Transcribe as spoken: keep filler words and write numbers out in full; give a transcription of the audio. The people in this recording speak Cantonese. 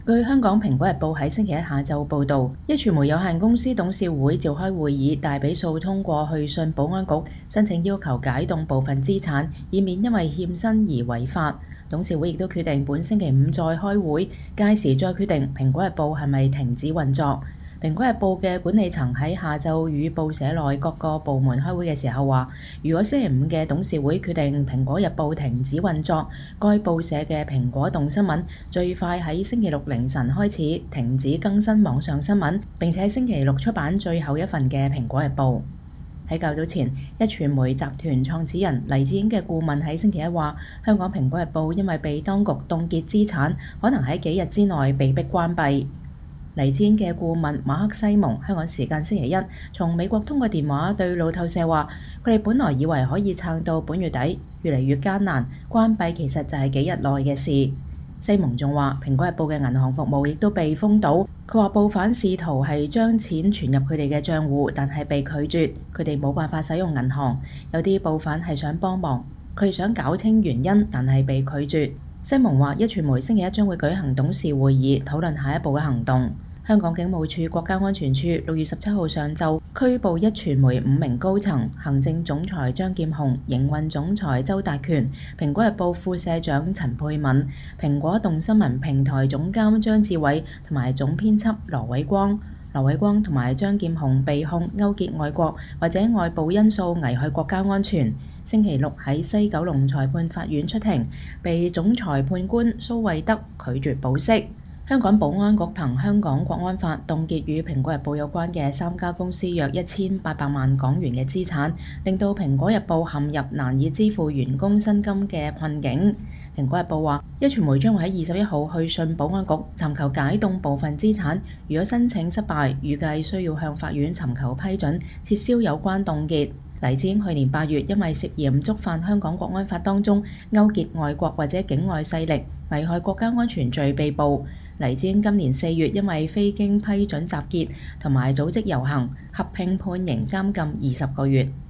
據香港蘋果日報喺星期一下晝報導，壹傳媒有限公司董事會召開會議，大比數通過去信保安局，申請要求解凍部分資產，以免因為欠薪而違法。董事會亦都決定本星期五再開會，屆時再決定蘋果日報係咪停止運作。蘋果日報嘅管理層喺下晝與報社內各個部門開會嘅時候話，如果星期五嘅董事會決定蘋果日報停止運作，該報社嘅蘋果動新聞最快喺星期六凌晨開始停止更新網上新聞，並且星期六出版最後一份嘅蘋果日報。喺較早前，壹傳媒集團創始人黎智英嘅顧問喺星期一話，香港蘋果日報因為被當局凍結資產，可能喺幾日之內被迫關閉。黎智英嘅顧問馬克西蒙香港時間星期一從美國通過電話對路透社話，佢哋本來以為可以撐到本月底，越嚟越艱難，關閉其實就係幾日內嘅事。西蒙仲話，蘋果日報嘅銀行服務亦都被封堵。佢話報販試圖係將錢存入佢哋嘅帳戶，但係被拒絕，佢哋冇辦法使用銀行。有啲報販係想幫忙，佢哋想搞清原因，但係被拒絕。西蒙話，壹傳媒星期一將會舉行董事會議，討論下一步嘅行動。香港警務處國家安全處六月十七號上晝拘捕壹傳媒五名高層，行政總裁張劍虹、營運總裁周達權、蘋果日報副社長陳沛敏、蘋果動新聞平台總監張志偉同埋總編輯羅偉光。羅偉光同埋張劍虹被控勾結外國或者外部因素危害國家安全。星期六喺西九龍裁判法院出庭，被總裁判官蘇惠德拒絕保釋。香港保安局憑香港國安法凍結與蘋果日報有關嘅三家公司約一千八百萬港元嘅資產，令到蘋果日報陷入難以支付員工薪金嘅困境。蘋果日報話，壹傳媒將會喺二十一號去信保安局，尋求解凍部分資產。如果申請失敗，預計需要向法院尋求批准，撤銷有關凍結。黎智英去年八月因為涉嫌觸犯香港國安法當中勾結外國或者境外勢力危害國家安全罪被捕。黎智英今年四月因為非經批准集結同埋組織遊行，合併判刑監禁二十個月。